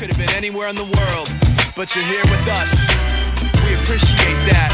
could have been anywhere in the world, but you're here with us. We appreciate that.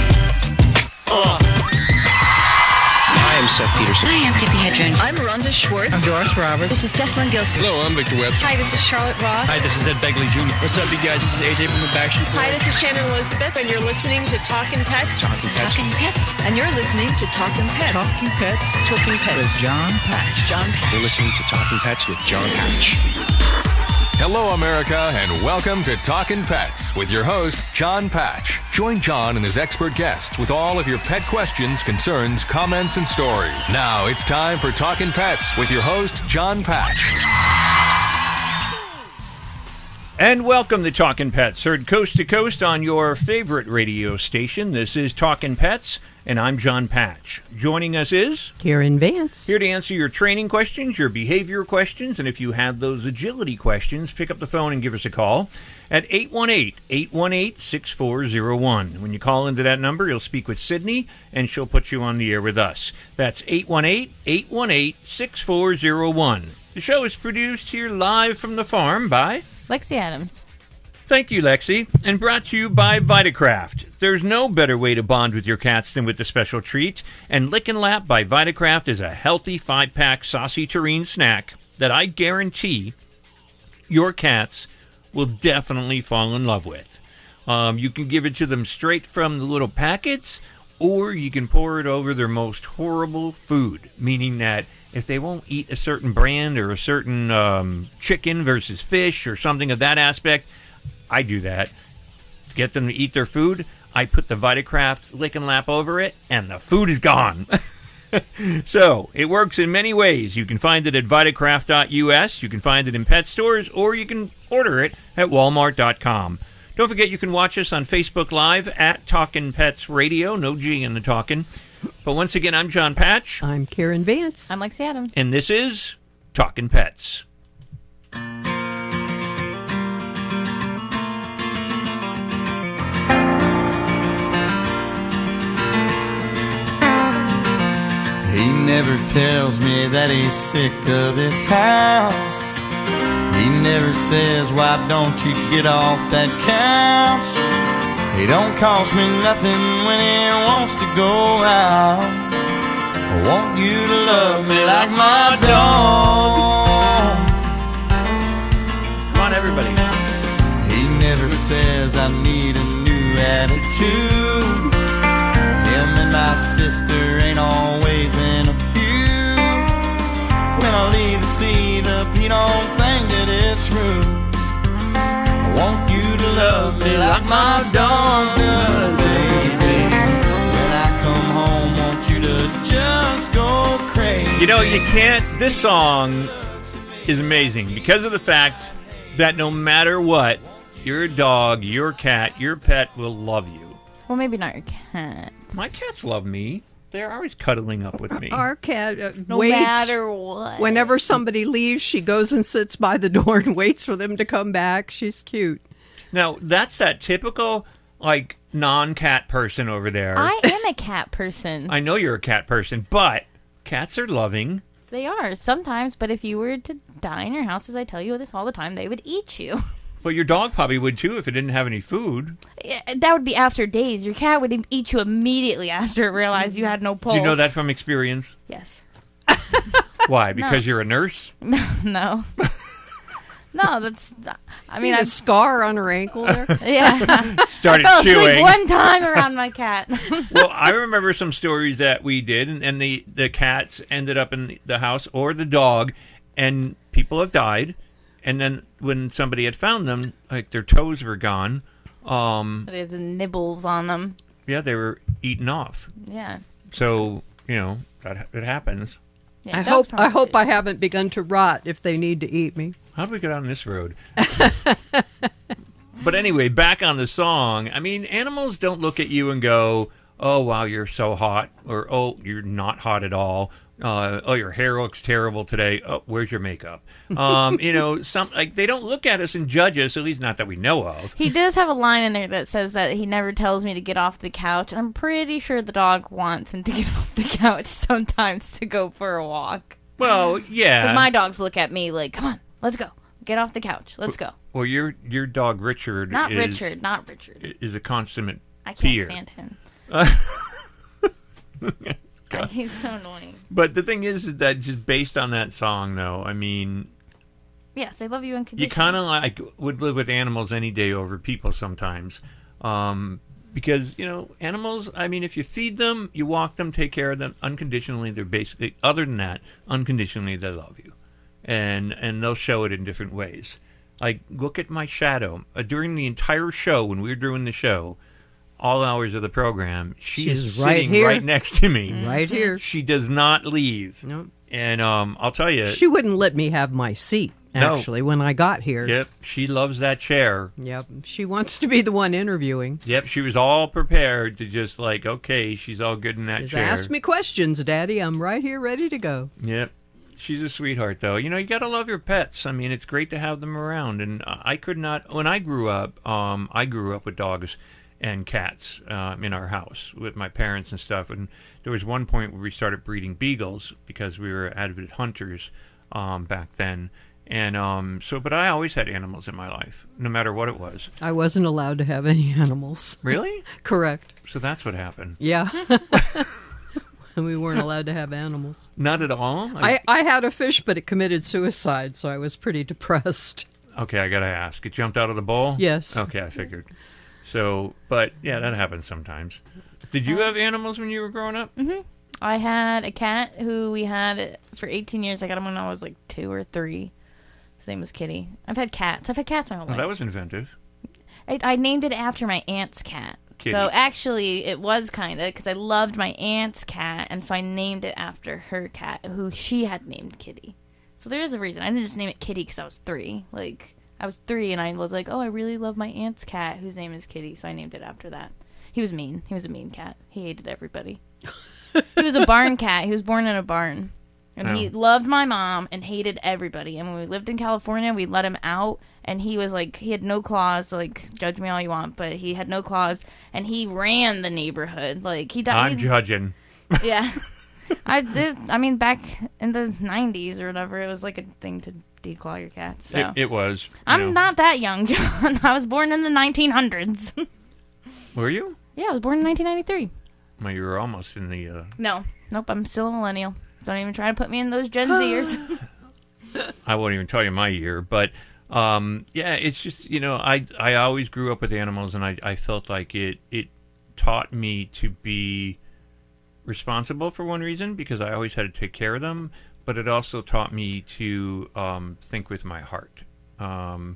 I am Seth Peterson. Hi, I'm Tippi Hedren. I'm Rhonda Schwartz. I'm Doris Roberts. This is Jessalyn Gilson. Hello, I'm Victor Webster. Hi, this is Charlotte Ross. Hi, this is Ed Begley Jr. What's up, you guys? This is AJ from the Backstreet Boys. Hi, this is Shannon Elizabeth, and you're listening to Talkin' Pets. Talking Pets. Talking Pets. And you're listening to Talkin' Pets. Talking Pets Talking Pets. with John Patch. John Patch. You're listening to Talking Pets with John Patch. Hello, America, and welcome to Talkin' Pets with your host, John Patch. Join John and his expert guests with all of your pet questions, concerns, comments, and stories. Now it's time for Talkin' Pets with your host, John Patch. And welcome to Talkin' Pets, heard coast to coast on your favorite radio station. This is Talkin' Pets, and I'm John Patch. Joining us is Karen Vance. here to answer your training questions, your behavior questions, and if you have those agility questions, pick up the phone and give us a call at 818-818-6401. When you call into that number, you'll speak with Sydney, and she'll put you on the air with us. That's 818-818-6401. The show is produced here live from the farm by Lexi Adams. Thank you, Lexi, and brought to you by Vitacraft. There's no better way to bond with your cats than with the special treat, and Lick and Lap by Vitacraft is a healthy 5-pack saucy terrine snack that I guarantee your cats will definitely fall in love with. You can give it to them straight from the little packets, or you can pour it over their most horrible food, meaning that if they won't eat a certain brand or a certain chicken versus fish or something of that aspect, I do that. To get them to eat their food, I put the Vitacraft Lick and Lap over it, and the food is gone. So, it works in many ways. You can find it at Vitacraft.us, you can find it in pet stores, or you can order it at Walmart.com. Don't forget you can watch us on Facebook Live at Talkin' Pets Radio, no G in the talkin'. But once again, I'm John Patch. I'm Karen Vance. I'm Lexi Adams. And this is Talkin' Pets. He never tells me that he's sick of this house. He never says, why don't you get off that couch? He don't cost me nothing when he wants to go out. I want you to love me like my dog. Come on, everybody. He never says I need a new attitude. Him and my sister ain't always in a feud. When I leave the seat up, he don't think that it's rude. I want you to love me like my dog does, baby. When I come home, want you to just go crazy. You know, you can't... This song is amazing because of the fact that no matter what, your dog, your cat, your pet will love you. Well, maybe not your cat. My cats love me. They're always cuddling up with me. Our cat No waits. matter what. Whenever somebody leaves, she goes and sits by the door and waits for them to come back. She's cute. Now, that's that typical, like, non-cat person over there. I am a cat person. I know you're a cat person, but cats are loving. They are sometimes, but if you were to die in your house, as I tell you this all the time, they would eat you. But your dog probably would, too, if it didn't have any food. That would be after days. Your cat would eat you immediately after it realized you had no pulse. Do you know that from experience? Yes. Why? Because No. you're a nurse? No. No, that's... I mean, a scar on her ankle there. Yeah. Started I fell chewing. asleep one time around my cat. Well, I remember some stories that we did, and the cats ended up in the house, or the dog, and people have died. And then when somebody had found them, like their toes were gone. They have the nibbles on them. Yeah, they were eaten off. Yeah. So, you know, that it happens. Yeah, I hope I haven't begun to rot if they need to eat me. How do we get on this road? But anyway, back on the song. I mean, animals don't look at you and go, oh, wow, you're so hot. Or, oh, you're not hot at all. Oh, your hair looks terrible today. Oh, where's your makeup? You know, they don't look at us and judge us, at least not that we know of. He does have a line in there that says that he never tells me to get off the couch. And I'm pretty sure the dog wants him to get off the couch sometimes to go for a walk. Well, yeah. Because my dogs look at me like, come on, let's go. Get off the couch. Let's go. Well, your dog Richard Not is Richard. Is a consummate I can't peer. stand him. He's so annoying. But the thing is that just based on that song, though, I mean, Yes, I love you unconditionally. you kind of like would live with animals any day over people sometimes. Because, animals, I mean, if you feed them, you walk them, take care of them unconditionally, they're basically, other than that, unconditionally, they love you. And they'll show it in different ways. Like, look at my shadow. During the entire show, when we were doing the show, all hours of the program, she's right sitting here. right next to me. Right here. She does not leave. Nope. And I'll tell you. She wouldn't let me have my seat, actually, when I got here. Yep, she loves that chair. Yep, she wants to be the one interviewing. Yep, she was all prepared to just like, okay, she's all good in that Just chair. ask me questions, Daddy. I'm right here ready to go. Yep. She's a sweetheart, though. You got to love your pets. I mean, it's great to have them around. And I could not, when I grew up with dogs and cats in our house with my parents and stuff. And there was one point where we started breeding beagles because we were avid hunters back then. And but I always had animals in my life, no matter what it was. I wasn't allowed to have any animals. Really? Correct. So that's what happened. Yeah. We weren't allowed to have animals. Not at all? I had a fish, but it committed suicide, so I was pretty depressed. Okay, I got to ask. It jumped out of the bowl? Yes. Okay, I figured. So, but yeah, that happens sometimes. Did you have animals when you were growing up? Mm-hmm. I had a cat who we had for 18 years. I got him when I was like 2 or 3. His name was Kitty. I've had cats my whole life. That was inventive. I named it after my aunt's cat. Kitty. So actually, it was kind of because I loved my aunt's cat, and so I named it after her cat, who she had named Kitty. So there is a reason. I didn't just name it Kitty because I was 3. Like, I was 3, and I was like, oh, I really love my aunt's cat, whose name is Kitty, so I named it after that. He was mean. He was a mean cat. He hated everybody. He was a barn cat. He was born in a barn. And he loved my mom and hated everybody. And when we lived in California, we let him out. And he was like, he had no claws. So, like, judge me all you want. But he had no claws. And he ran the neighborhood. Like, he died. I'm judging. Yeah. I mean, back in the 90s or whatever, it was like a thing to declaw your cat. So. It was. I'm not that young, John. I was born in the 1900s. Were you? Yeah, I was born in 1993. Well, you were almost in the... Nope, I'm still a millennial. Don't even try to put me in those Gen Zers. I won't even tell you my year, but yeah, it's just, I always grew up with animals, and I felt like it taught me to be responsible for one reason, because I always had to take care of them, but it also taught me to think with my heart. And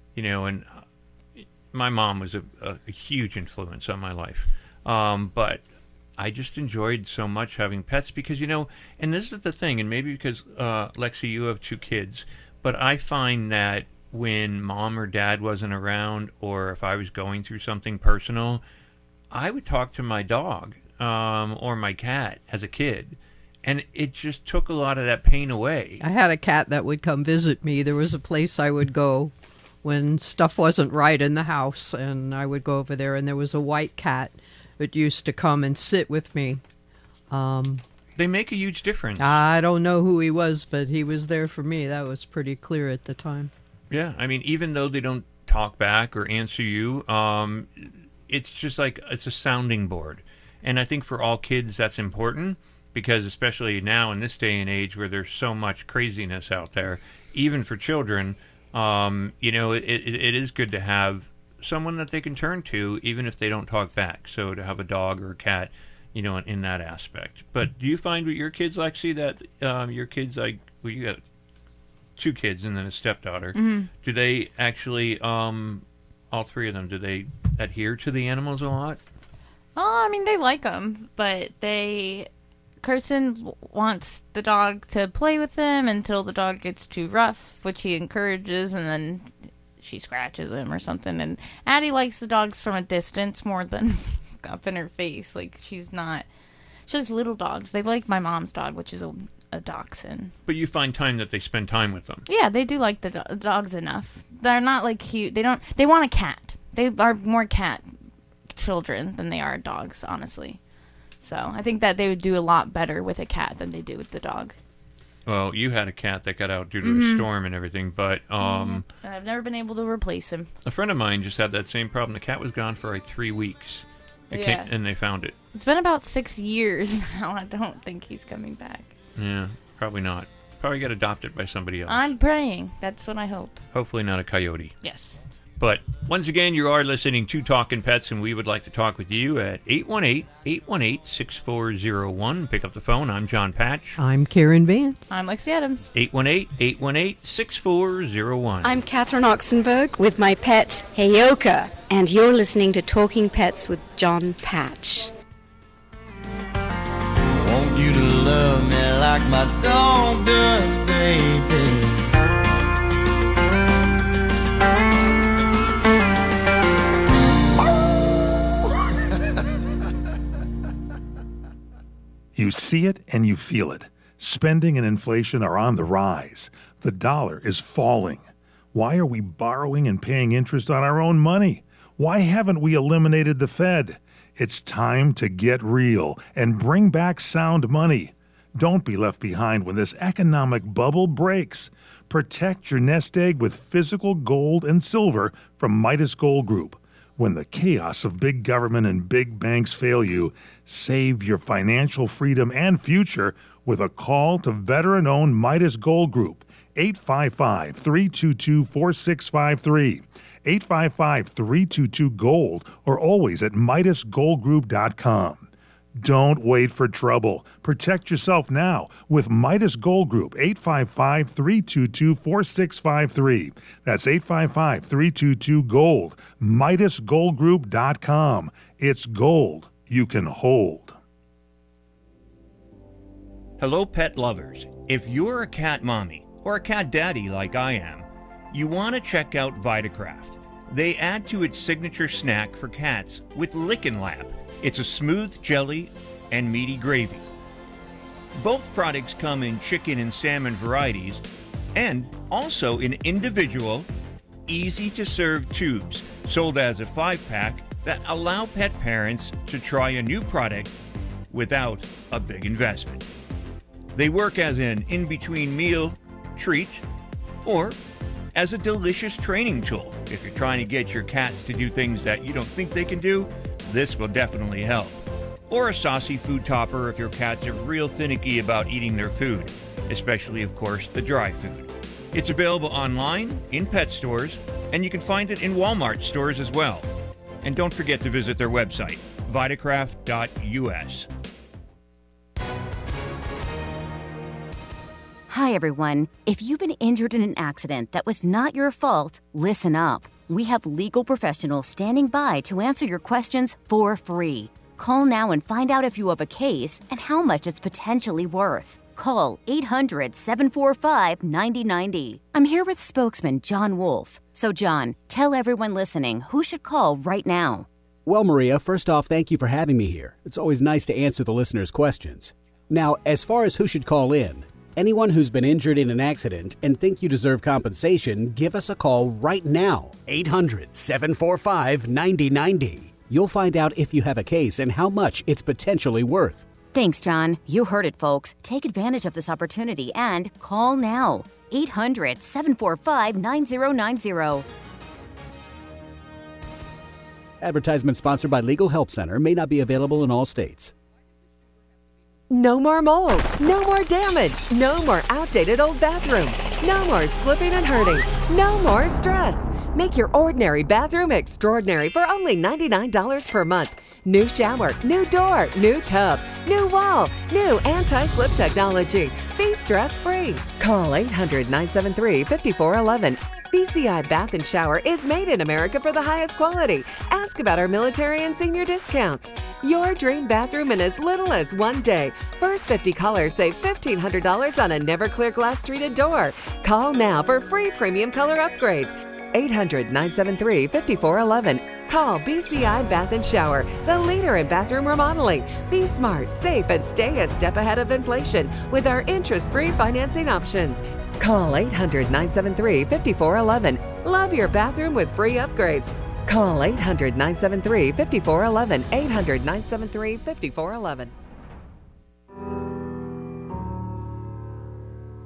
my mom was a huge influence on my life, but I just enjoyed so much having pets because, and this is the thing, and maybe because, Lexi, you have 2 kids, but I find that when mom or dad wasn't around, or if I was going through something personal, I would talk to my dog or my cat as a kid, and it just took a lot of that pain away. I had a cat that would come visit me. There was a place I would go when stuff wasn't right in the house, and I would go over there, and there was a white cat that used to come and sit with me. They make a huge difference. I don't know who he was, but he was there for me. That was pretty clear at the time. Yeah, I mean, even though they don't talk back or answer you, it's just like it's a sounding board. And I think for all kids that's important, because especially now in this day and age where there's so much craziness out there, even for children, it is good to have someone that they can turn to, even if they don't talk back. So to have a dog or a cat, in that aspect. But do you find with your kids, Lexi, that your kids, you got 2 kids and then a stepdaughter, do they actually, all 3 of them, do they adhere to the animals a lot? Oh, I mean, they like them, but Carson wants the dog to play with them until the dog gets too rough, which he encourages, and then she scratches him or something. And Addie likes the dogs from a distance more than up in her face. Like, she likes little dogs. They like my mom's dog, which is a dachshund. But you find time that they spend time with them. Yeah, they do like the dogs enough. They're not like cute. They want a cat. They are more cat children than they are dogs, honestly. So I think that they would do a lot better with a cat than they do with the dog. Well, you had a cat that got out due to a storm and everything, but I've never been able to replace him. a friend of mine just had that same problem. The cat was gone for like 3 weeks, and they found it. It's been about 6 years now. I don't think he's coming back. Yeah, probably not. Probably got adopted by somebody else. I'm praying. That's what I hope. Hopefully not a coyote. Yes. But once again, you are listening to Talkin' Pets, and we would like to talk with you at 818-818-6401. Pick up the phone. I'm John Patch. I'm Karen Vance. I'm Lexi Adams. 818-818-6401. I'm Catherine Oxenberg with my pet, Heyoka, and you're listening to Talking Pets with John Patch. Want you to love me like my dog does, baby. You see it and you feel it. Spending and inflation are on the rise. The dollar is falling. Why are we borrowing and paying interest on our own money? Why haven't we eliminated the Fed? It's time to get real and bring back sound money. Don't be left behind when this economic bubble breaks. Protect your nest egg with physical gold and silver from Midas Gold Group. When the chaos of big government and big banks fail you, save your financial freedom and future with a call to veteran-owned Midas Gold Group, 855-322-4653, 855-322-GOLD, or always at MidasGoldGroup.com. Don't wait for trouble. Protect yourself now with Midas Gold Group, 855-322-4653. That's 855-322-GOLD. MidasGoldGroup.com. It's gold you can hold. Hello, pet lovers. If you're a cat mommy or a cat daddy like I am, you want to check out Vitacraft. They add to its signature snack for cats with Lickin' Lap. It's a smooth jelly and meaty gravy. Both products come in chicken and salmon varieties and also in individual, easy-to-serve tubes sold as a 5-pack that allow pet parents to try a new product without a big investment. They work as an in-between meal treat or as a delicious training tool. If you're trying to get your cats to do things that you don't think they can do, this will definitely help. Or a saucy food topper if your cats are real finicky about eating their food, especially, of course, the dry food. It's available online, in pet stores, and you can find it in Walmart stores as well. And don't forget to visit their website, vitacraft.us. Hi, everyone. If you've been injured in an accident that was not your fault, listen up. We have legal professionals standing by to answer your questions for free. Call now and find out if you have a case and how much it's potentially worth. Call 800-745-9090. I'm here with spokesman John Wolf. So, John, tell everyone listening who should call right now. Well, Maria, first off, thank you for having me here. It's always nice to answer the listeners' questions. Now, as far as who should call in, anyone who's been injured in an accident and think you deserve compensation, give us a call right now. 800-745-9090. You'll find out if you have a case and how much it's potentially worth. Thanks, John. You heard it, folks. Take advantage of this opportunity and call now. 800-745-9090. Advertisement sponsored by Legal Help Center. May not be available in all states. No more mold, no more damage, no more outdated old bathroom, no more slipping and hurting, no more stress. Make your ordinary bathroom extraordinary for only $99 per month. New shower, new door, new tub, new wall, new anti-slip technology. Be stress-free. Call 800-973-5411. BCI Bath and Shower is made in America for the highest quality. Ask about our military and senior discounts. Your dream bathroom in as little as 1 day. First 50 callers save $1,500 on a never clear glass treated door. Call now for free premium color upgrades. 800-973-5411. Call BCI Bath and Shower, the leader in bathroom remodeling. Be smart, safe, and stay a step ahead of inflation with our interest-free financing options. Call 800-973-5411. Love your bathroom with free upgrades. Call 800-973-5411. 800-973-5411.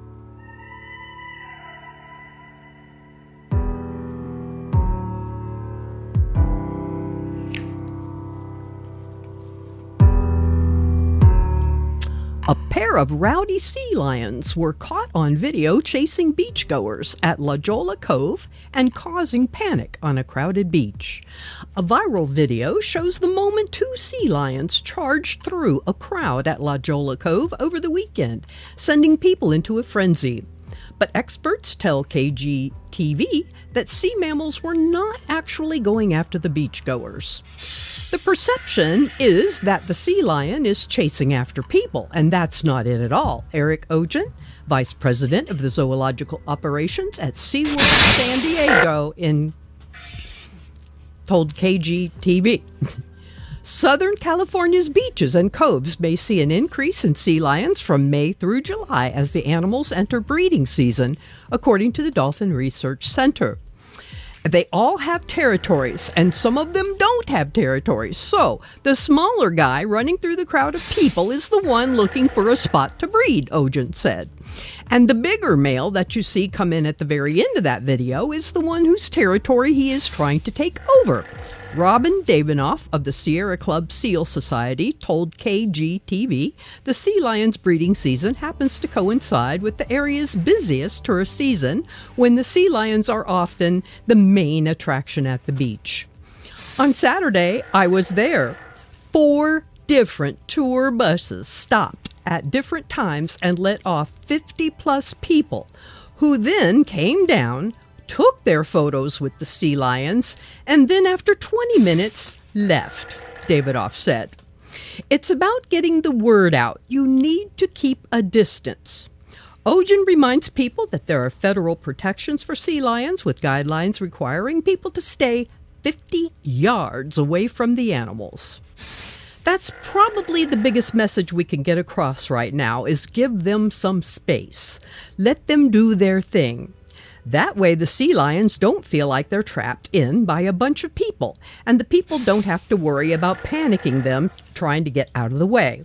A pair of rowdy sea lions were caught on video chasing beachgoers at La Jolla Cove and causing panic on a crowded beach. A viral video shows the moment two sea lions charged through a crowd at La Jolla Cove over the weekend, sending people into a frenzy. But experts tell KGTV that sea mammals were not actually going after the beachgoers. The perception is that the sea lion is chasing after people, and that's not it at all. Eric Ogen, Vice President of the Zoological Operations at SeaWorld San Diego, told KGTV. Southern California's beaches and coves may see an increase in sea lions from May through July as the animals enter breeding season, according to the Dolphin Research Center. They all have territories, and some of them don't have territories. So, the smaller guy running through the crowd of people is the one looking for a spot to breed, Ogen said. And the bigger male that you see come in at the very end of that video is the one whose territory he is trying to take over. Robin Davinoff of the Sierra Club Seal Society told KGTV the sea lion's breeding season happens to coincide with the area's busiest tourist season, when the sea lions are often the main attraction at the beach. On Saturday, I was there. 4 different tour buses stopped at different times and let off 50-plus people, who then came down, took their photos with the sea lions, and then after 20 minutes left, Davidoff said. It's about getting the word out. You need to keep a distance. Ogen reminds people that there are federal protections for sea lions, with guidelines requiring people to stay 50 yards away from the animals. That's probably the biggest message we can get across right now, is give them some space. Let them do their thing. That way the sea lions don't feel like they're trapped in by a bunch of people, and the people don't have to worry about panicking them trying to get out of the way.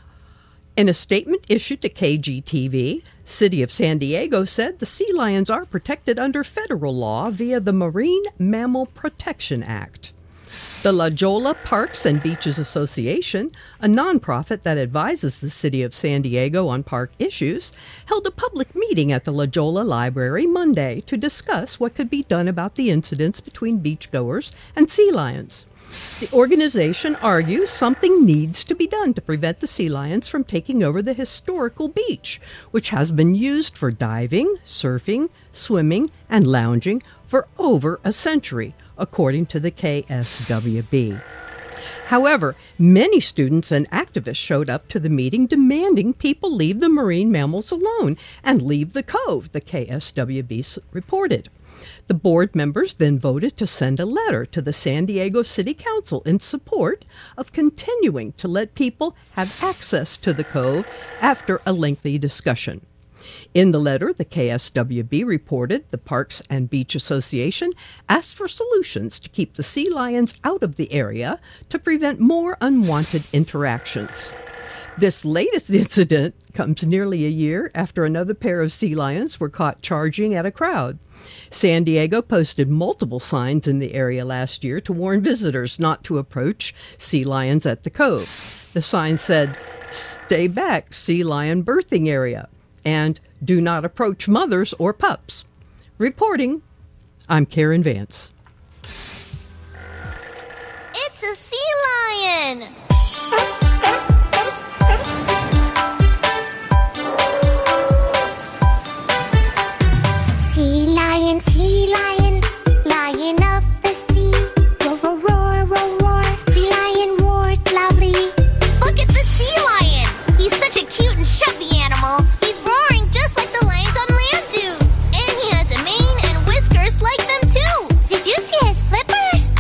In a statement issued to KGTV, City of San Diego said the sea lions are protected under federal law via the Marine Mammal Protection Act. The La Jolla Parks and Beaches Association, a nonprofit that advises the City of San Diego on park issues, held a public meeting at the La Jolla Library Monday to discuss what could be done about the incidents between beachgoers and sea lions. The organization argues something needs to be done to prevent the sea lions from taking over the historical beach, which has been used for diving, surfing, swimming, and lounging for over a century, according to the KSWB. However, many students and activists showed up to the meeting demanding people leave the marine mammals alone and leave the cove, the KSWB reported. The board members then voted to send a letter to the San Diego City Council in support of continuing to let people have access to the cove after a lengthy discussion. In the letter, the KSWB reported the Parks and Beach Association asked for solutions to keep the sea lions out of the area to prevent more unwanted interactions. This latest incident comes nearly a year after another pair of sea lions were caught charging at a crowd. San Diego posted multiple signs in the area last year to warn visitors not to approach sea lions at the cove. The sign said, "Stay back, sea lion birthing area," and "Do not approach mothers or pups." Reporting, I'm Karen Vance. It's a sea lion! Sea lion, lion of the sea. Roar, roar, roar, roar, roar. Sea lion roars loudly. Look at the sea lion. He's such a cute and chubby animal. He's roaring just like the lions on land do. And he has a mane and whiskers like them too. Did you see his flippers?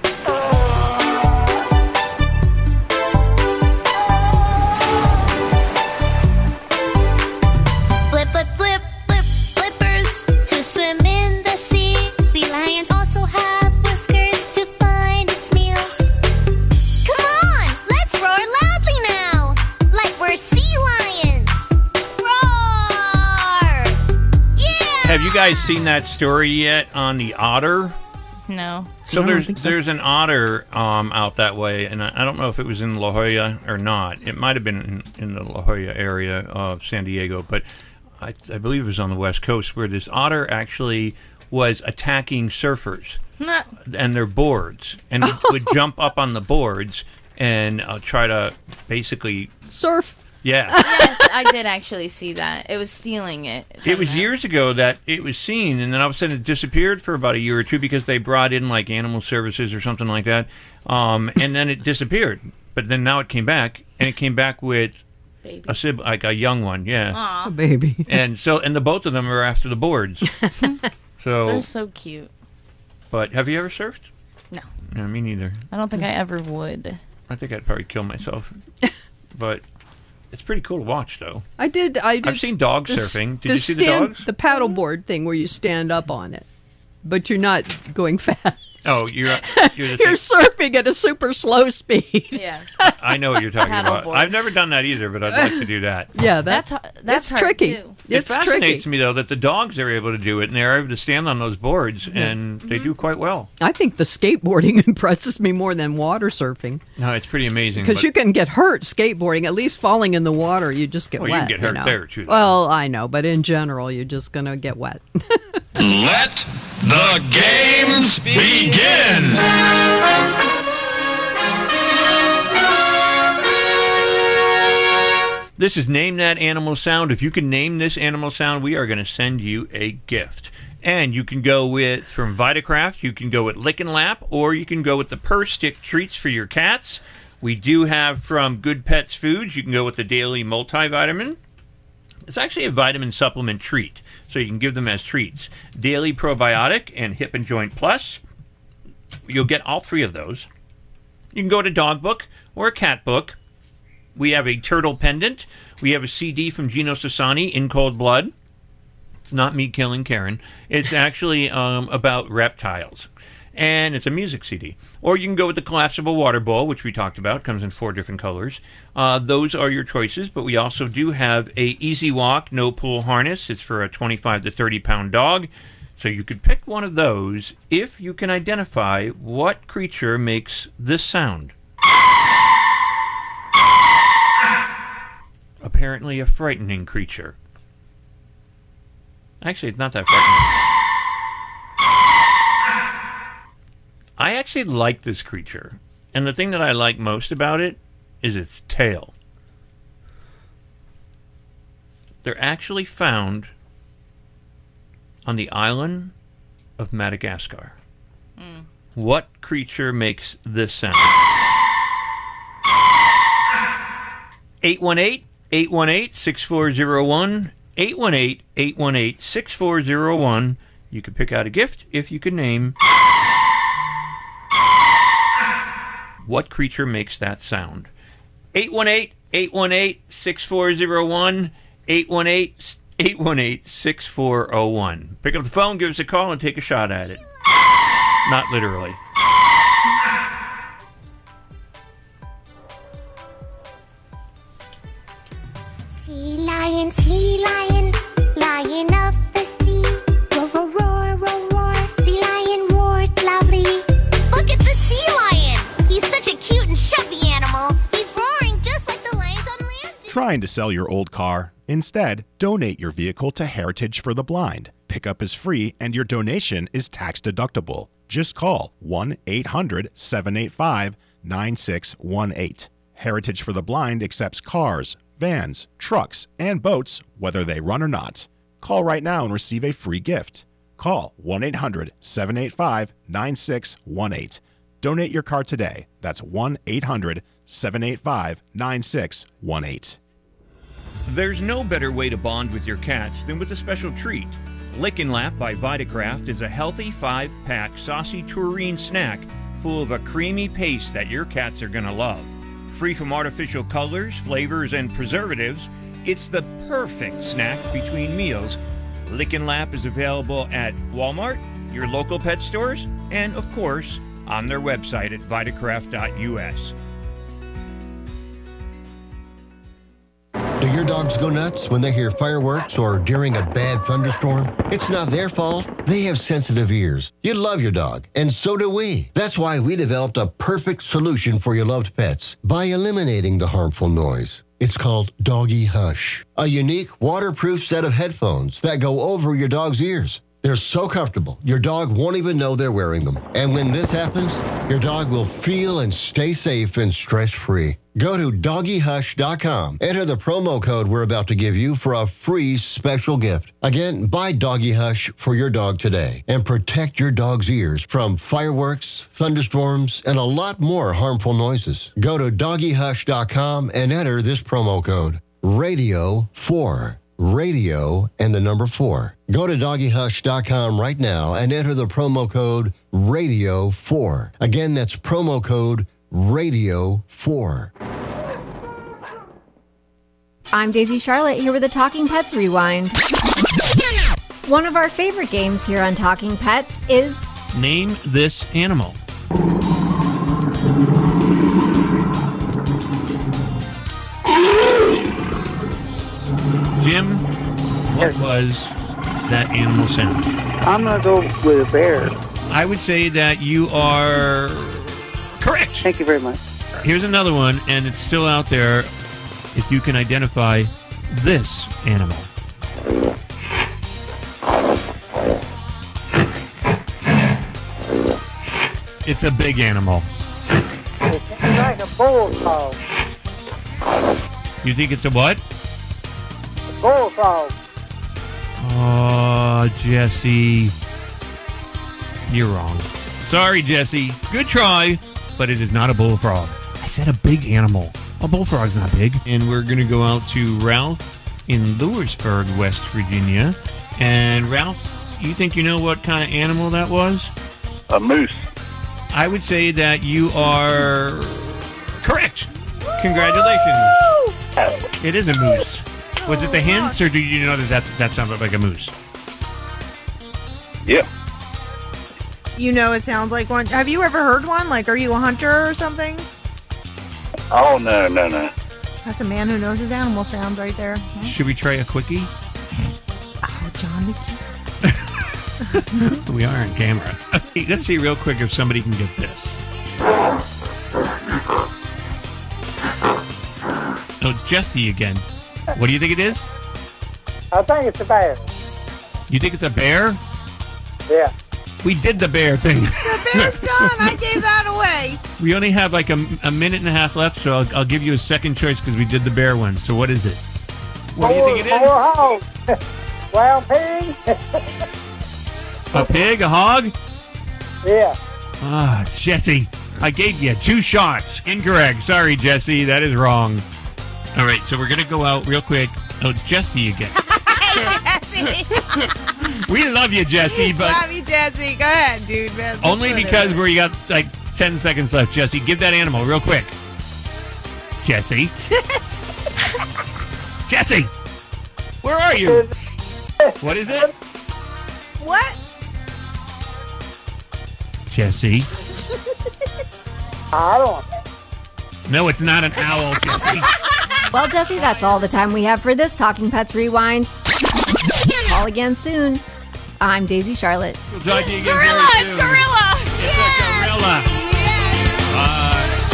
Flip, flip, flip, flip, flippers to swim in the sea. Sea lions also have whiskers to find its meals. Come on, let's roar loudly now, like we're sea lions. Roar! Yeah! Have you guys seen that story yet on the otter? No. So I don't think so. there's an otter out that way, and I don't know if it was in La Jolla or not. It might have been in the La Jolla area of San Diego, but I believe it was on the West Coast, where this otter actually was attacking surfers and their boards, and it would jump up on the boards and try to basically surf. Yeah. Yes, I did actually see that. It was stealing it. It was years ago that it was seen, and then all of a sudden it disappeared for about a year or two because they brought in like animal services or something like that, and then it disappeared. But then now it came back, and it came back with like a young one, yeah, a baby. And the both of them are after the boards. So they're so cute. But have you ever surfed? No. No, me neither. I don't think I ever would. I think I'd probably kill myself. But it's pretty cool to watch, though. I've seen dog surfing. Did you see the dogs? The paddleboard thing where you stand up on it, but you're not going fast. Oh, you're surfing at a super slow speed. Yeah. I know what you're talking about. Paddleboard. I've never done that either, but I'd like to do that. Yeah, that's it's hard tricky. Too. It fascinates me, though, that the dogs are able to do it, and they're able to stand on those boards, and they do quite well. I think the skateboarding impresses me more than water surfing. No, it's pretty amazing. Because you can get hurt skateboarding. At least falling in the water, you just get wet. You can get hurt there, too. Though. Well, I know, but in general, you're just going to get wet. Let the games begin! This is Name That Animal Sound. If you can name this animal sound, we are going to send you a gift. And you can go from Vitacraft, you can go with Lick and Lap, or you can go with the Purr Stick treats for your cats. We do have from Good Pets Foods, you can go with the Daily Multivitamin. It's actually a vitamin supplement treat, so you can give them as treats. Daily Probiotic and Hip and Joint Plus. You'll get all three of those. You can go to Dog Book or a Cat Book. We have a turtle pendant. We have a CD from Gino Sassani, In Cold Blood. It's not me killing Karen. It's actually about reptiles. And it's a music CD. Or you can go with the collapsible water bowl, which we talked about. Comes in 4 different colors. Those are your choices, but we also do have a Easy Walk, no pull harness. It's for a 25 to 30-pound dog. So you could pick one of those if you can identify what creature makes this sound. Apparently a frightening creature. Actually, it's not that frightening. I actually like this creature. And the thing that I like most about it is its tail. They're actually found on the island of Madagascar. What creature makes this sound? 818-818-6401. 818-818-6401. You can pick out a gift if you can name what creature makes that sound. 818-818-6401. 818-818-6401. Pick up the phone, give us a call, and take a shot at it. Not literally. Sea lion, lion of the sea. Roar, roar, roar, roar, roar. Sea lion roars loudly. Look at the sea lion. He's such a cute and chubby animal. He's roaring just like the lions on land. Trying to sell your old car? Instead, donate your vehicle to Heritage for the Blind. Pickup is free and your donation is tax deductible. Just call 1-800-785-9618. Heritage for the Blind accepts cars, vans, trucks, and boats, whether they run or not. Call right now and receive a free gift. Call 1-800-785-9618. Donate your car today. That's 1-800-785-9618. There's no better way to bond with your cats than with a special treat. Lick and Lap by Vitacraft is a healthy 5-pack saucy tureen snack full of a creamy paste that your cats are going to love. Free from artificial colors, flavors, and preservatives, it's the perfect snack between meals. Lick and Lap is available at Walmart, your local pet stores, and, of course, on their website at vitacraft.us. Do your dogs go nuts when they hear fireworks or during a bad thunderstorm? It's not their fault. They have sensitive ears. You love your dog, and so do we. That's why we developed a perfect solution for your loved pets by eliminating the harmful noise. It's called Doggy Hush, a unique waterproof set of headphones that go over your dog's ears. They're so comfortable, your dog won't even know they're wearing them. And when this happens, your dog will feel and stay safe and stress-free. Go to doggyhush.com. Enter the promo code we're about to give you for a free special gift. Again, buy Doggy Hush for your dog today and protect your dog's ears from fireworks, thunderstorms, and a lot more harmful noises. Go to doggyhush.com and enter this promo code, Radio4. Radio and the number 4. Go to doggyhush.com right now and enter the promo code Radio4. Again, that's promo code Radio4. I'm Daisy Charlotte here with the Talking Pets Rewind. One of our favorite games here on Talking Pets is Name This Animal. Jim, what was that animal sound? I'm going to go with a bear. I would say that you are correct. Thank you very much. Here's another one, and it's still out there. If you can identify this animal. It's a big animal. It's like a bullfrog. You think it's a what? Bullfrog. Oh, Jesse. You're wrong. Sorry, Jesse. Good try, but it is not a bullfrog. I said a big animal. A bullfrog's not big. And we're going to go out to Ralph in Lewisburg, West Virginia. And Ralph, you think you know what kind of animal that was? A moose. I would say that you are correct. Congratulations. It is a moose. Was it the hints, or do you know that sounded like a moose? Yeah. You know it sounds like one. Have you ever heard one? Like, are you a hunter or something? Oh, no. That's a man who knows his animal sounds right there. Should we try a quickie? Oh, John. We are on camera. Let's see real quick if somebody can get this. Oh, it's Jesse again. What do you think it is? I think it's a bear. You think it's a bear? Yeah. We did the bear thing. The bear's done. I gave that away. We only have like a minute and a half left, so I'll give you a second choice because we did the bear one. So what is it? What do you think it is? Hog. Wild pig. A pig? A hog? Yeah. Ah, Jesse. I gave you 2 shots. Incorrect. Sorry, Jesse. That is wrong. All right, so we're going to go out real quick. Oh, it's Jesse again. Jesse. We love you, Jesse, but Love you, Jesse. Go ahead, dude. Man. only because we got like 10 seconds left. Jesse, give that animal real quick. Jesse. Jesse! Where are you? What is it? What? Jesse. I don't. No, it's not an owl, Jesse. Well, Jesse, that's all the time we have for this Talking Pets Rewind. Call again soon. I'm Daisy Charlotte. We'll talk to you again Gorilla! very It's soon. Gorilla! It's a gorilla. Bye.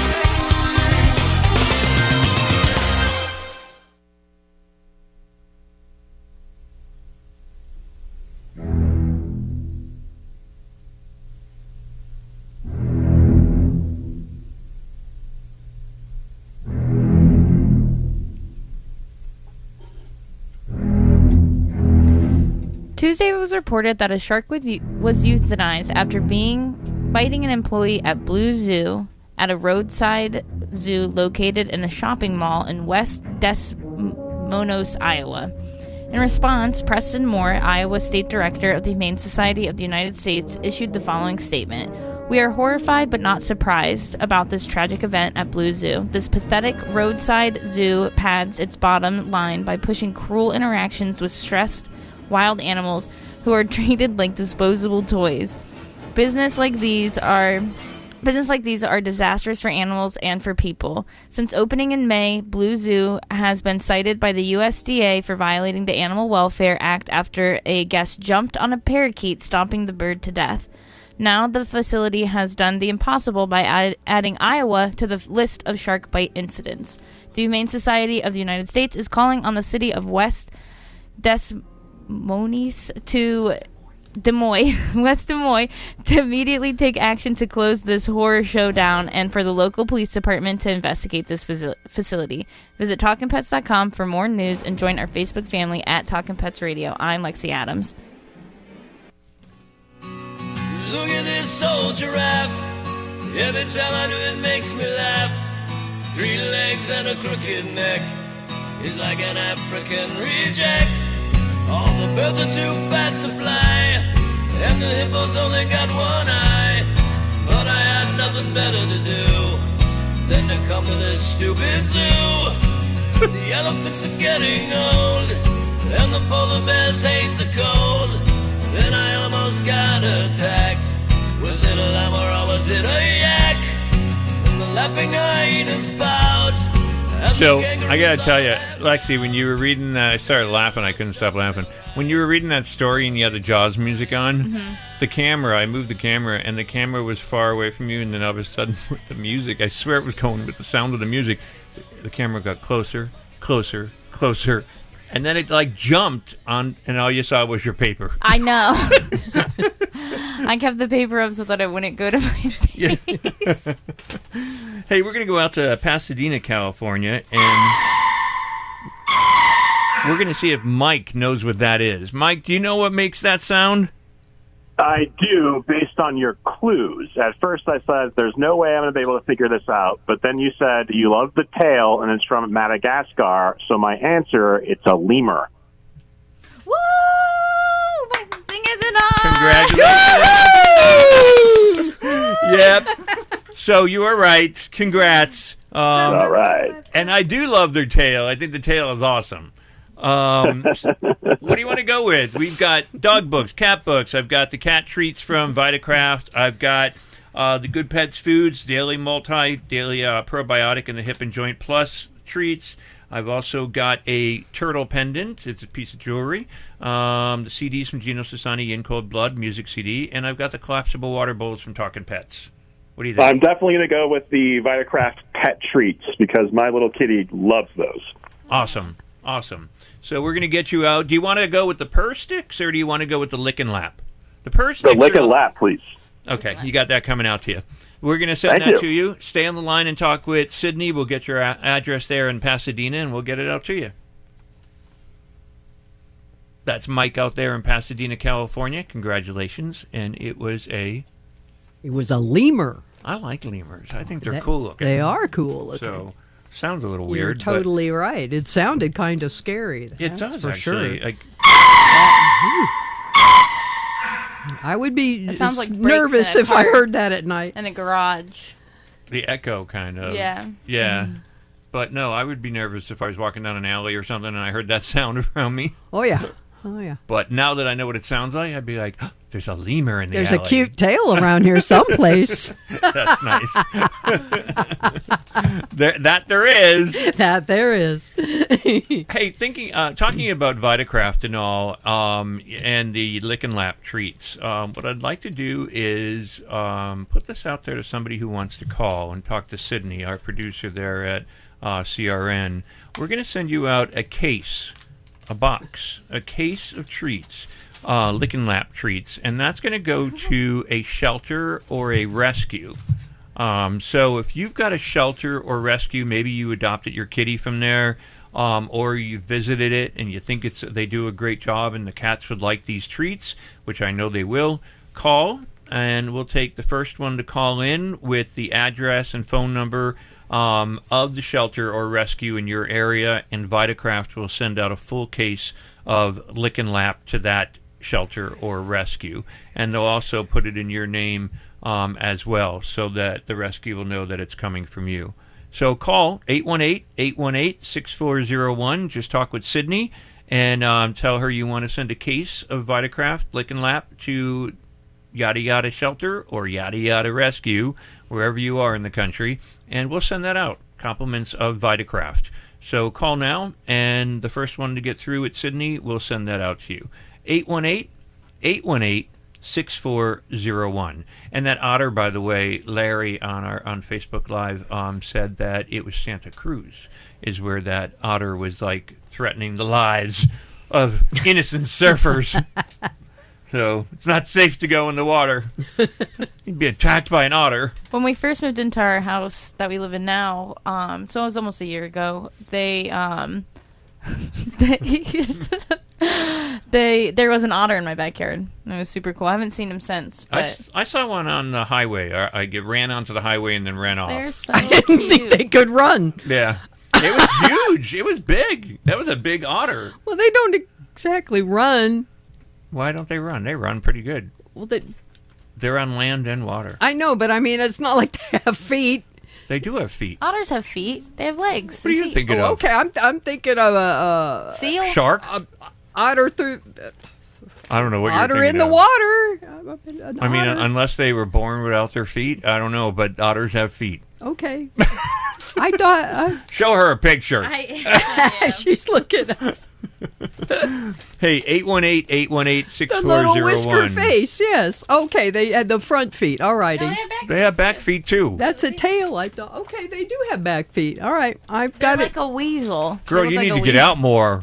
Tuesday it was reported that a shark was euthanized after biting an employee at Blue Zoo at a roadside zoo located in a shopping mall in West Des Moines, Iowa. In response, Preston Moore, Iowa State Director of the Humane Society of the United States, issued the following statement. We are horrified but not surprised about this tragic event at Blue Zoo. This pathetic roadside zoo pads its bottom line by pushing cruel interactions with stressed wild animals who are treated like disposable toys. Business like these are Business like these are disastrous for animals and for people. Since opening in May, Blue Zoo has been cited by the USDA for violating the Animal Welfare Act after a guest jumped on a parakeet, stomping the bird to death. Now the facility has done the impossible by adding Iowa to the list of shark bite incidents. The Humane Society of the United States is calling on the city of West Des Moines to West Des Moines to immediately take action to close this horror show down and for the local police department to investigate this facility. Visit TalkinPets.com for more news and join our Facebook family at Talkin' Pets Radio. I'm Lexi Adams. Look at this old giraffe. Every time I do it makes me laugh. 3 legs and a crooked neck. He's like an African reject. All the birds are too fat to fly, and the hippos only got one eye. But I had nothing better to do than to come to this stupid zoo. The elephants are getting old, and the polar bears hate the cold. Then I almost got attacked. Was it a lamb or was it a yak? And the laughing hyenas bowed. So, I gotta tell you, Lexi, when you were reading that, I started laughing, I couldn't stop laughing. When you were reading that story and you had the Jaws music on, the camera, I moved the camera, and the camera was far away from you, and then all of a sudden, with the music, I swear it was going with the sound of the music, the camera got closer, closer, closer, and then it, like, jumped on, and all you saw was your paper. I know. I kept the paper up so that it wouldn't go to my face. Hey, we're going to go out to Pasadena, California, and we're going to see if Mike knows what that is. Mike, do you know what makes that sound? I do, based on your clues. At first I said, there's no way I'm going to be able to figure this out. But then you said you love the tail, and it's from Madagascar. So my answer, it's a lemur. Woo! My thing isn't on! Congratulations! Yep. So you are right. Congrats. All right. And I do love their tail. I think the tail is awesome. What do you want to go with? We've got dog books, cat books. I've got the cat treats from Vitacraft. I've got the Good Pets Foods, daily probiotic and the Hip and Joint Plus treats. I've also got a turtle pendant. It's a piece of jewelry. The CDs from Geno Sassani, In Cold Blood, music CD. And I've got the collapsible water bowls from Talkin' Pets. What do you think? I'm definitely going to go with the Vitacraft pet treats because my little kitty loves those. Awesome. So we're going to get you out. Do you want to go with the purr sticks or do you want to go with the lick and lap? The purr sticks. The lick and lap, please. Okay, you got that coming out to you. We're going to send that to you. Stay on the line and talk with Sydney. We'll get your address there in Pasadena, and we'll get it out to you. That's Mike out there in Pasadena, California. Congratulations. And it was a lemur. I like lemurs. I think they're cool looking. They are cool looking. So, sounds a little weird. You're totally right. It sounded kind of scary. It does, for actually. Sure. I would be sounds like nervous if I heard that at night. In a garage. The echo, kind of. Yeah. Yeah. But no, I would be nervous if I was walking down an alley or something and I heard that sound around me. Oh, yeah. But now that I know what it sounds like, I'd be like, oh, there's a lemur in the alley. alley. There's a cute tail around here someplace. That's nice. There is. That there is. Hey, talking about Vitacraft and all, and the Lick and Lap treats, what I'd like to do is put this out there to somebody who wants to call and talk to Sydney, our producer there at CRN. We're going to send you out a case of treats, Lick and Lap treats, and that's going to go to a shelter or a rescue. So if you've got a shelter or rescue, maybe you adopted your kitty from there, or you visited it and you think they do a great job and the cats would like these treats, which I know they will, call and we'll take the first one to call in with the address and phone number of the shelter or rescue in your area, and Vitacraft will send out a full case of Lick and Lap to that shelter or rescue, and they'll also put it in your name as well, so that the rescue will know that it's coming from you. So call 818-818-6401. Just talk with Sydney and tell her you want to send a case of Vitacraft Lick and Lap to Yada Yada Shelter or Yada Yada Rescue, wherever you are in the country, and we'll send that out. Compliments of Vitacraft. So call now, and the first one to get through at Sydney, we'll send that out to you. 818-818-6401. And that otter, by the way, Larry on Facebook Live said that it was Santa Cruz is where that otter was like threatening the lives of innocent surfers. So it's not safe to go in the water. You'd be attacked by an otter. When we first moved into our house that we live in now, so it was almost a year ago, there was an otter in my backyard. It was super cool. I haven't seen him since. But I saw one on the highway. I ran onto the highway and then ran off. They're so I didn't think they could run. Yeah. It was huge. It was big. That was a big otter. Well, they don't exactly run. Why don't they run? They run pretty good. Well, they're on land and water. I know, but I mean, it's not like they have feet. They do have feet. Otters have feet. They have legs. What are you thinking of? Okay, I'm thinking of a seal, shark, otter through. I don't know what otter you're thinking in the of. water. I mean, unless they were born without their feet, I don't know. But otters have feet. Okay. I thought. Show her a picture. She's looking. Hey, 818-818-6401. The little whisker face, yes. Okay, they had the front feet. All righty. They have back feet, too. That's a tail, I thought. Okay, they do have back feet. All right, I've got like a weasel. Girl, you need to get out more.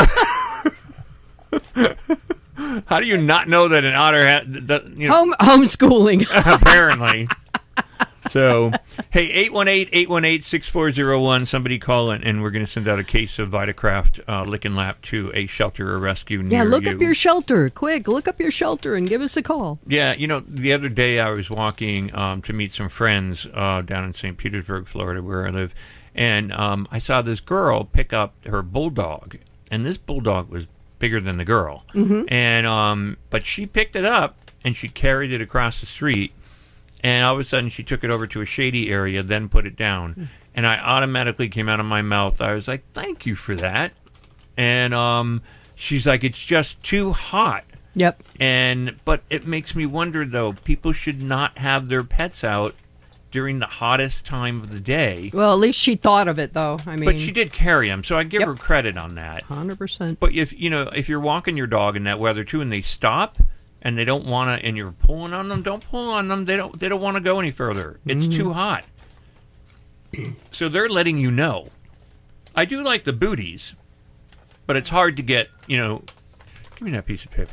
How do you not know that an otter has... Homeschooling. Apparently. So, hey, 818-818-6401. Somebody call in, and we're going to send out a case of Vitacraft Lick and Lap to a shelter or rescue near you. Yeah, look up your shelter. Quick, look up your shelter and give us a call. Yeah, the other day I was walking to meet some friends down in St. Petersburg, Florida, where I live, and I saw this girl pick up her bulldog, and this bulldog was bigger than the girl. Mm-hmm. And but she picked it up, and she carried it across the street. And all of a sudden, she took it over to a shady area, then put it down. And I automatically came out of my mouth. I was like, thank you for that. And she's like, it's just too hot. Yep. But it makes me wonder, though, people should not have their pets out during the hottest time of the day. Well, at least she thought of it, though. I mean, but she did carry them, so I give her credit on that. 100%. But if you're walking your dog in that weather, too, and they stop... and they don't want to, and you're pulling on them, don't pull on them. They don't want to go any further. It's too hot. So they're letting you know. I do like the booties, but it's hard to get, give me that piece of paper.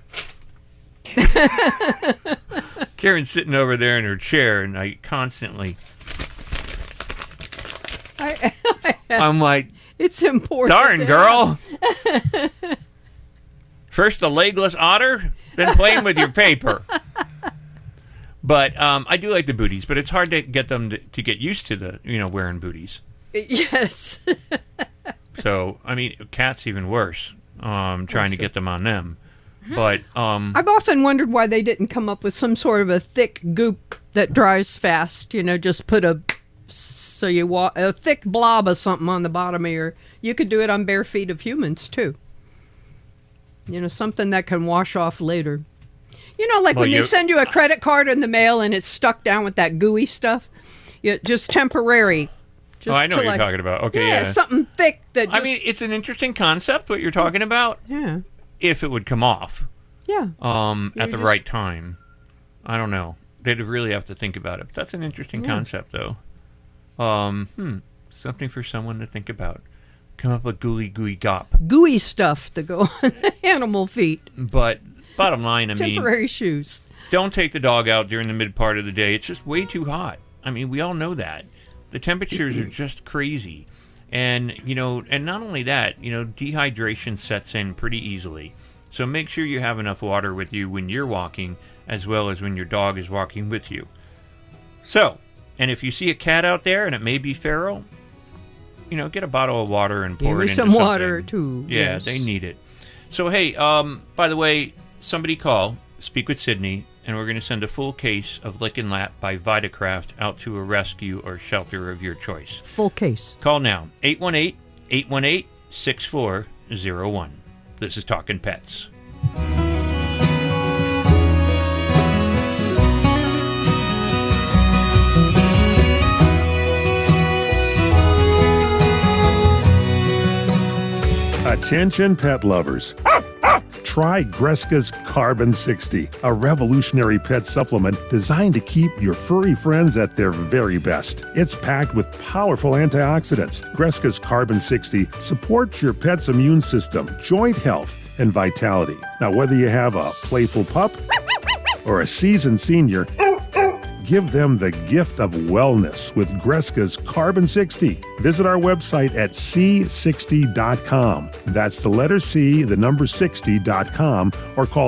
Karen's sitting over there in her chair, and I constantly... I'm like... It's important. Darn, girl! First the legless otter, then playing with your paper. But I do like the booties, but it's hard to get them to get used to the, wearing booties. Yes. So, I mean, cats even worse, trying to get them on them. But I've often wondered why they didn't come up with some sort of a thick goop that dries fast. Just put a thick blob of something on the bottom of your... You could do it on bare feet of humans, too. Something that can wash off later. When they send you a credit card in the mail and it's stuck down with that gooey stuff, just temporary. Just I know what you're talking about. Okay, yeah. Something thick that I mean, it's an interesting concept, what you're talking about. Yeah. If it would come off. Yeah. At the right time. I don't know. They'd really have to think about it. But that's an interesting concept, though. Something for someone to think about. Come up with gooey gop. Gooey stuff to go on the animal feet. But bottom line, I mean... temporary shoes. Don't take the dog out during the mid part of the day. It's just way too hot. I mean, we all know that. The temperatures are just crazy. And, and not only that, dehydration sets in pretty easily. So make sure you have enough water with you when you're walking, as well as when your dog is walking with you. So, and if you see a cat out there and it may be feral... get a bottle of water and pour it into some something. water, too. Yeah, yes. They need it. So, hey, by the way, somebody call, speak with Sydney, and we're going to send a full case of Lick and Lap by Vitacraft out to a rescue or shelter of your choice. Full case. Call now, 818-818-6401. This is Talkin' Pets. Attention pet lovers. Try Greska's Carbon 60, a revolutionary pet supplement designed to keep your furry friends at their very best. It's packed with powerful antioxidants. Greska's Carbon 60 supports your pet's immune system, joint health, and vitality. Now, whether you have a playful pup or a seasoned senior, give them the gift of wellness with Greska's Carbon 60. Visit our website at C60.com. That's the letter C, the number 60.com, or call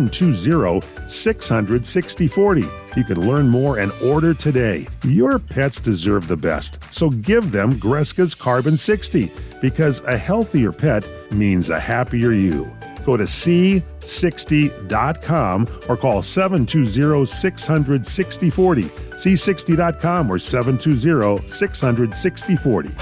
720-600-6040. You can learn more and order today. Your pets deserve the best, so give them Greska's Carbon 60, because a healthier pet means a happier you. Go to C60.com or call 720-600-6040. C60.com or 720-600-6040.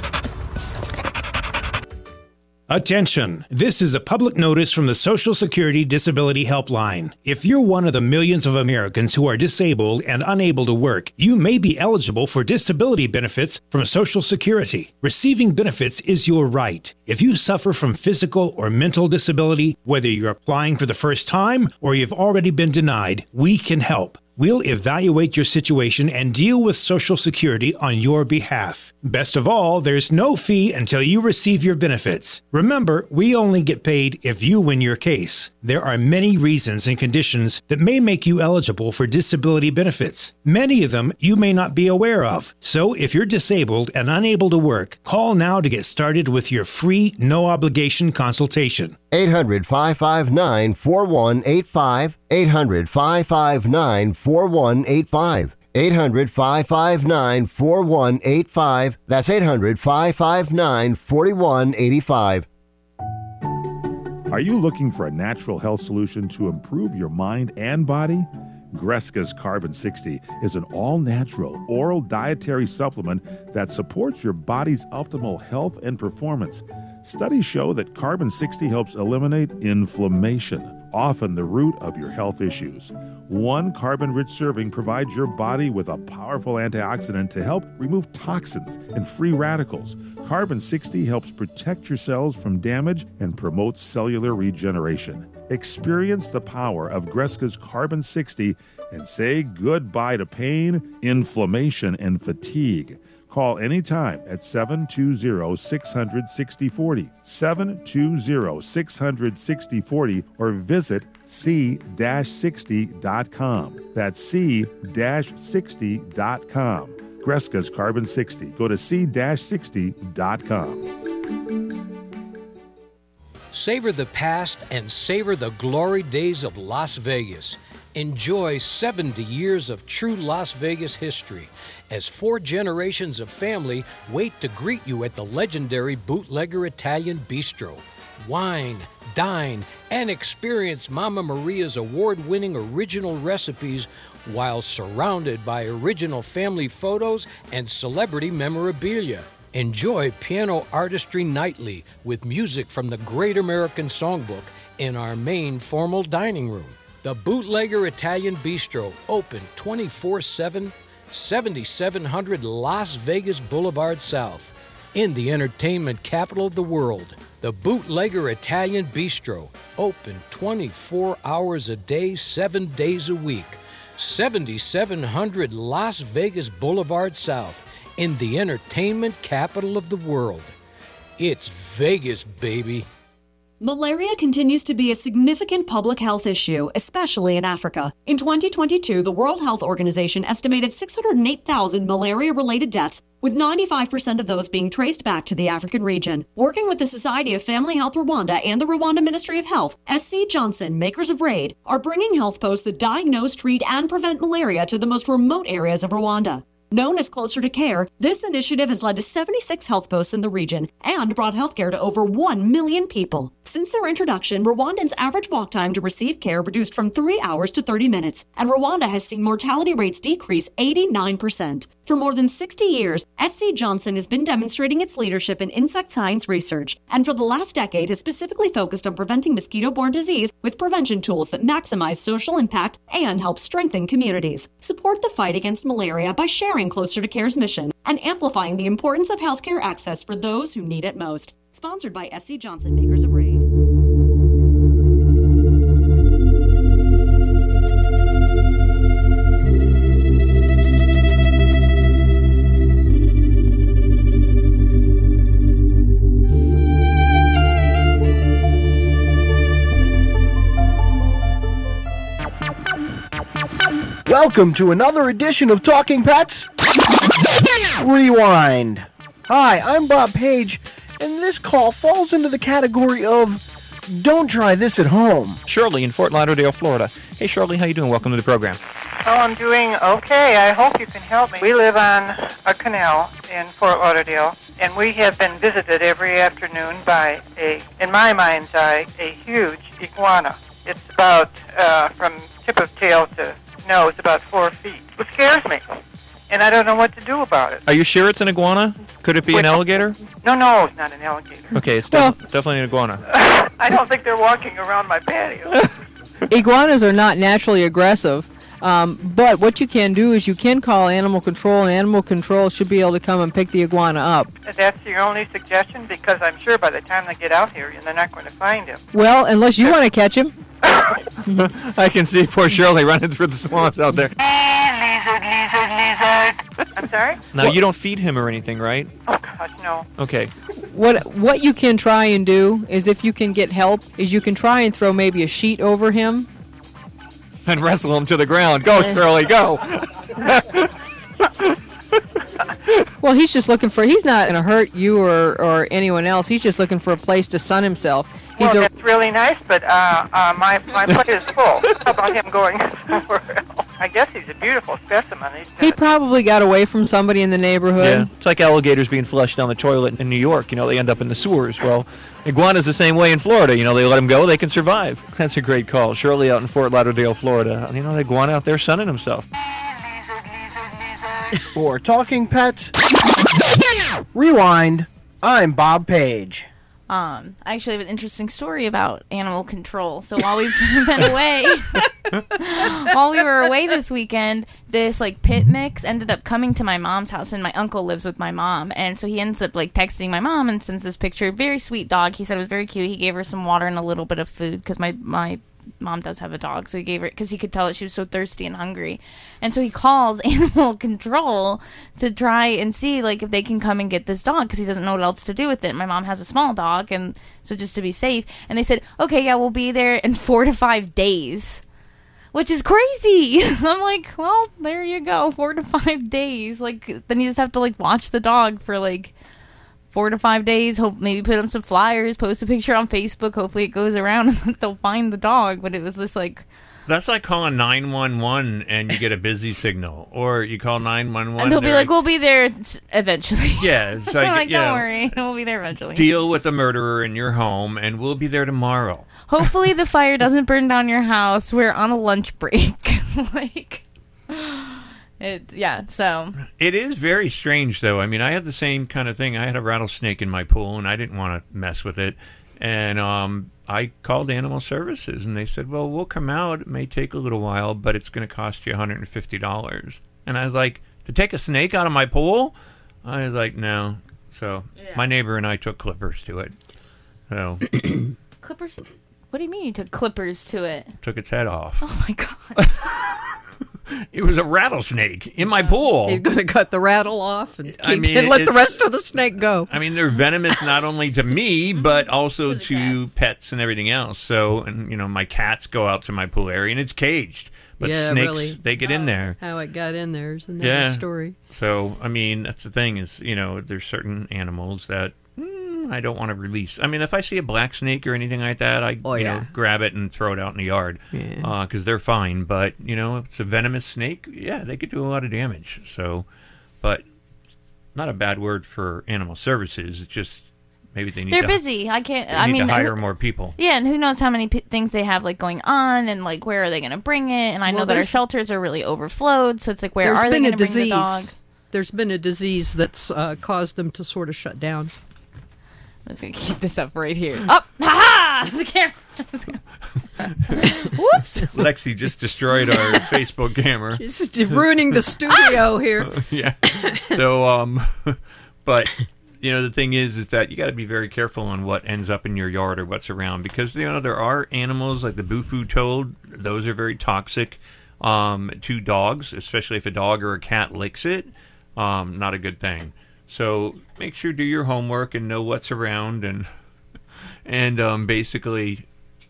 Attention! This is a public notice from the Social Security Disability Helpline. If you're one of the millions of Americans who are disabled and unable to work, you may be eligible for disability benefits from Social Security. Receiving benefits is your right. If you suffer from physical or mental disability, whether you're applying for the first time or you've already been denied, we can help. We'll evaluate your situation and deal with Social Security on your behalf. Best of all, there's no fee until you receive your benefits. Remember, we only get paid if you win your case. There are many reasons and conditions that may make you eligible for disability benefits. Many of them you may not be aware of. So if you're disabled and unable to work, call now to get started with your free, no-obligation consultation. 800-559-4185. 800-559-4185. 800-559-4185. That's 800-559-4185. Are you looking for a natural health solution to improve your mind and body? Greska's Carbon 60 is an all-natural oral dietary supplement that supports your body's optimal health and performance. Studies show that Carbon 60 helps eliminate inflammation, often the root of your health issues. One carbon-rich serving provides your body with a powerful antioxidant to help remove toxins and free radicals. Carbon 60 helps protect your cells from damage and promotes cellular regeneration. Experience the power of Greska's Carbon 60 and say goodbye to pain, inflammation, and fatigue. Call anytime at 720-600-6040, 720-600-6040, or visit C-60.com. That's C-60.com. Greska's Carbon 60. Go to C-60.com. Savor the past and savor the glory days of Las Vegas. Enjoy 70 years of true Las Vegas history as 4 generations of family wait to greet you at the legendary Bootlegger Italian Bistro. Wine, dine, and experience Mama Maria's award-winning original recipes while surrounded by original family photos and celebrity memorabilia. Enjoy piano artistry nightly with music from the Great American Songbook in our main formal dining room. The Bootlegger Italian Bistro, open 24/7, 7700 Las Vegas Boulevard South, in the entertainment capital of the world. The Bootlegger Italian Bistro, open 24 hours a day, 7 days a week. 7700 Las Vegas Boulevard South, in the entertainment capital of the world. It's Vegas, baby. Malaria continues to be a significant public health issue, especially in Africa. In 2022, the World Health Organization estimated 608,000 malaria-related deaths, with 95% of those being traced back to the African region. Working with the Society of Family Health Rwanda and the Rwanda Ministry of Health, SC Johnson, makers of RAID, are bringing health posts that diagnose, treat, and prevent malaria to the most remote areas of Rwanda. Known as Closer to Care, this initiative has led to 76 health posts in the region and brought healthcare to over 1 million people. Since their introduction, Rwandans' average walk time to receive care reduced from 3 hours to 30 minutes, and Rwanda has seen mortality rates decrease 89%. For more than 60 years, SC Johnson has been demonstrating its leadership in insect science research, and for the last decade has specifically focused on preventing mosquito-borne disease with prevention tools that maximize social impact and help strengthen communities. Support the fight against malaria by sharing Closer to Care's mission and amplifying the importance of healthcare access for those who need it most. Sponsored by SC Johnson, makers of Raid. Welcome to another edition of Talking Pets Rewind. Hi, I'm Bob Page, and this call falls into the category of don't try this at home. Shirley in Fort Lauderdale, Florida. Hey, Shirley, how you doing? Welcome to the program. Oh, I'm doing okay. I hope you can help me. We live on a canal in Fort Lauderdale, and we have been visited every afternoon by in my mind's eye, a huge iguana. It's about, from tip of tail to nose, about 4 feet. It scares me, and I don't know what to do about it. Are you sure it's an iguana? Could it be an alligator? No, it's not an alligator. Okay, it's definitely an iguana. I don't think they're walking around my patio. Iguanas are not naturally aggressive, but what you can do is you can call animal control, and animal control should be able to come and pick the iguana up. That's your only suggestion? Because I'm sure by the time they get out here, they're not going to find him. Well, unless you want to catch him. I can see poor Shirley running through the swamps out there. I'm sorry? Now, you don't feed him or anything, right? Oh, gosh, no. Okay. What you can try and do is, if you can get help, is you can try and throw maybe a sheet over him. And wrestle him to the ground. Go, Shirley, go! Well, he's just looking for, he's not going to hurt you or anyone else. He's just looking for a place to sun himself. That's really nice, but my plate is full. How about him going somewhere else? I guess he's a beautiful specimen. He probably got away from somebody in the neighborhood. Yeah, it's like alligators being flushed down the toilet in New York. You know, they end up in the sewers. Well, iguanas the same way in Florida. You know, they let them go, they can survive. That's a great call. Shirley out in Fort Lauderdale, Florida. You know, the iguana out there sunning himself. For Talking Pets Rewind, I'm Bob Page. I actually have an interesting story about animal control. So while we've been away, while we were away this weekend, this pit mix ended up coming to my mom's house, and my uncle lives with my mom, and so he ends up texting my mom and sends this picture. Very sweet dog. He said it was very cute. He gave her some water and a little bit of food because my mom does have a dog, so he gave her, because he could tell that she was so thirsty and hungry, and so he calls animal control to try and see if they can come and get this dog, because he doesn't know what else to do with it. My mom has a small dog, and so just to be safe, and they said, okay, yeah, we'll be there in 4 to 5 days, which is crazy. I'm like, well, there you go, 4 to 5 days. Then you just have to watch the dog for 4 to 5 days, hope maybe put up some flyers, post a picture on Facebook, hopefully it goes around and they'll find the dog. But it was just that's like calling 911 and you get a busy signal, or you call 911 and they'll be like, we'll be there eventually. Yeah, it's like, don't worry, we'll be there eventually. Deal with the murderer in your home and we'll be there tomorrow. Hopefully the fire doesn't burn down your house. We're on a lunch break. So it is very strange, though. I mean, I had the same kind of thing. I had a rattlesnake in my pool, and I didn't want to mess with it. And I called Animal Services, and they said, well, we'll come out. It may take a little while, but it's going to cost you $150. And I was like, to take a snake out of my pool? I was like, no. So my neighbor and I took clippers to it. So clippers? What do you mean you took clippers to it? Took its head off. Oh, my God. It was a rattlesnake in my pool. You're going to cut the rattle off and and let the rest of the snake go. I mean, they're venomous not only to me, but also to pets and everything else. So, and my cats go out to my pool area, and it's caged. But snakes, they get in there. How it got in there is another story. So, I mean, that's the thing is, there's certain animals that I don't want to release. I mean, if I see a black snake or anything like that, I grab it and throw it out in the yard because they're fine. But if it's a venomous snake, they could do a lot of damage. So, but not a bad word for Animal Services. It's just maybe they need. They're busy. I can't. I mean, to hire more people. Yeah, and who knows how many things they have going on, and where are they going to bring it? And I know that our shelters are really overflowed, so it's where are they going to bring the dog? There's been a disease that's caused them to sort of shut down. I'm just going to keep this up right here. Up! Ha-ha! The camera! Whoops! Lexi just destroyed our Facebook camera. She's ruining the studio here. Yeah. So, but, the thing is that you got to be very careful on what ends up in your yard or what's around, because there are animals like the Bufu toad. Those are very toxic to dogs, especially if a dog or a cat licks it. Not a good thing. So make sure you do your homework and know what's around, and basically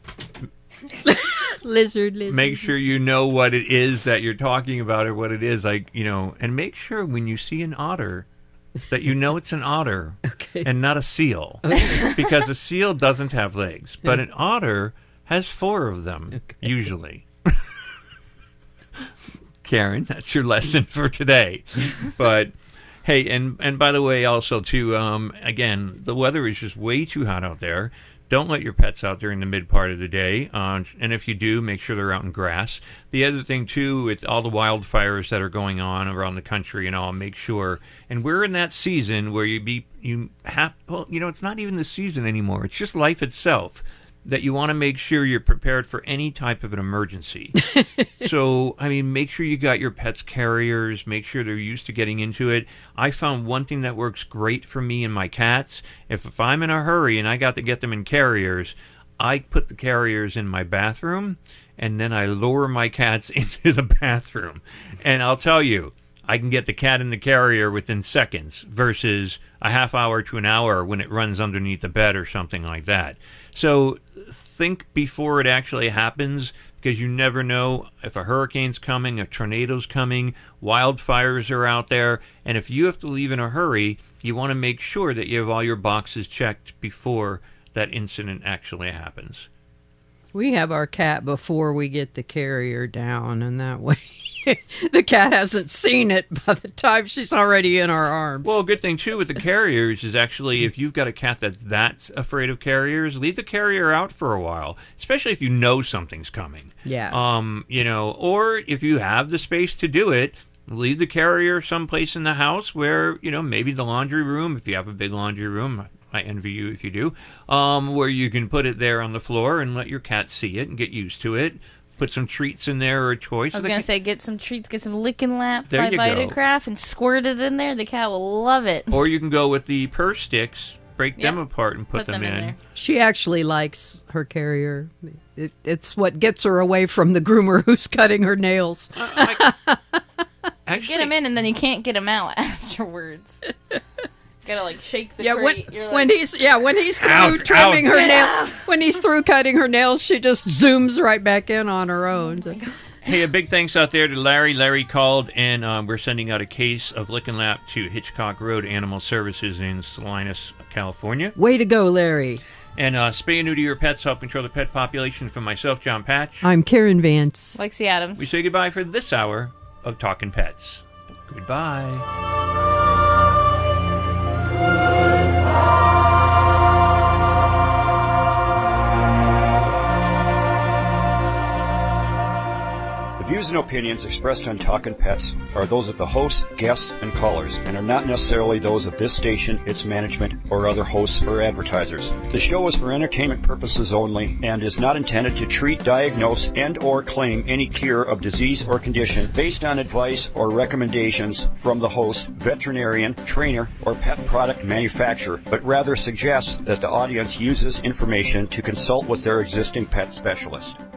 lizard. Make sure you know what it is that you're talking about, or what it is, and make sure when you see an otter that you know it's an otter and not a seal, because a seal doesn't have legs, but an otter has 4 of them usually. Karen, that's your lesson for today. But hey, and by the way, also too, again, the weather is just way too hot out there. Don't let your pets out during the mid part of the day, and if you do, make sure they're out in grass. The other thing too, with all the wildfires that are going on around the country and all, make sure. And we're in that season where it's not even the season anymore. It's just life itself. That you want to make sure you're prepared for any type of an emergency. So, make sure you got your pets' carriers. Make sure they're used to getting into it. I found one thing that works great for me and my cats. If I'm in a hurry and I got to get them in carriers, I put the carriers in my bathroom, and then I lower my cats into the bathroom. And I'll tell you, I can get the cat in the carrier within seconds versus a half hour to an hour when it runs underneath the bed or something like that. So think before it actually happens, because you never know if a hurricane's coming, a tornado's coming, wildfires are out there, and if you have to leave in a hurry, you want to make sure that you have all your boxes checked before that incident actually happens. We have our cat before we get the carrier down, and that way the cat hasn't seen it by the time she's already in our arms. Well, a good thing, too, with the carriers is actually if you've got a cat that's afraid of carriers, leave the carrier out for a while, especially if you know something's coming. Yeah. Or if you have the space to do it, leave the carrier someplace in the house where, maybe the laundry room, if you have a big laundry room. I envy you if you do, where you can put it there on the floor and let your cat see it and get used to it. Put some treats in there or a toy. I was going to say, get some treats, get some Lickin' Lap by Vitakraft and squirt it in there. The cat will love it. Or you can go with the purse sticks, break them apart and put them in. There. She actually likes her carrier. It's what gets her away from the groomer who's cutting her nails. Actually, get him in and then you can't get him out afterwards. Gotta shake the crate. When he's through trimming her nail, when he's through cutting her nails, she just zooms right back in on her own. So. Hey, a big thanks out there to Larry. Larry called, and we're sending out a case of Lickin' Lap to Hitchcock Road Animal Services in Salinas, California. Way to go, Larry. And spay and neuter your pets, help control the pet population. From myself, John Patch. I'm Karen Vance. Lexi Adams. We say goodbye for this hour of Talkin' Pets. Goodbye. The views and opinions expressed on Talkin' Pets are those of the host, guests, and callers, and are not necessarily those of this station, its management, or other hosts or advertisers. The show is for entertainment purposes only and is not intended to treat, diagnose, and or claim any cure of disease or condition based on advice or recommendations from the host, veterinarian, trainer, or pet product manufacturer, but rather suggests that the audience uses information to consult with their existing pet specialist.